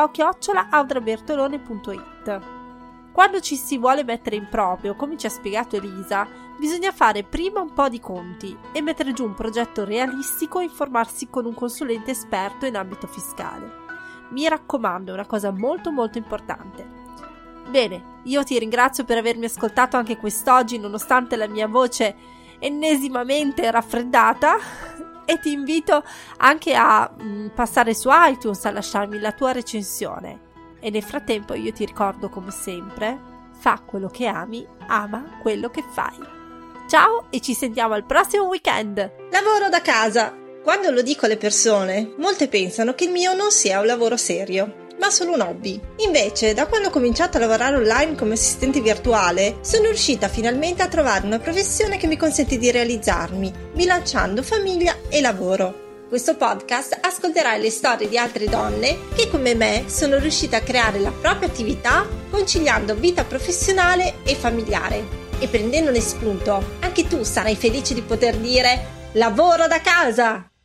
ciao@audrabertolone.it. Quando ci si vuole mettere in proprio, come ci ha spiegato Elisa, bisogna fare prima un po' di conti e mettere giù un progetto realistico e informarsi con un consulente esperto in ambito fiscale. Mi raccomando, è una cosa molto molto importante. Bene, io ti ringrazio per avermi ascoltato anche quest'oggi, nonostante la mia voce ennesimamente raffreddata. E ti invito anche a passare su iTunes a lasciarmi la tua recensione. E nel frattempo io ti ricordo come sempre, fa quello che ami, ama quello che fai. Ciao e ci sentiamo al prossimo weekend! Lavoro da casa. Quando lo dico alle persone, molte pensano che il mio non sia un lavoro serio, ma solo un hobby. Invece, da quando ho cominciato a lavorare online come assistente virtuale, sono riuscita finalmente a trovare una professione che mi consente di realizzarmi, bilanciando famiglia e lavoro. Questo podcast ascolterai le storie di altre donne che, come me, sono riuscite a creare la propria attività conciliando vita professionale e familiare. E prendendone spunto, anche tu sarai felice di poter dire: lavoro da casa!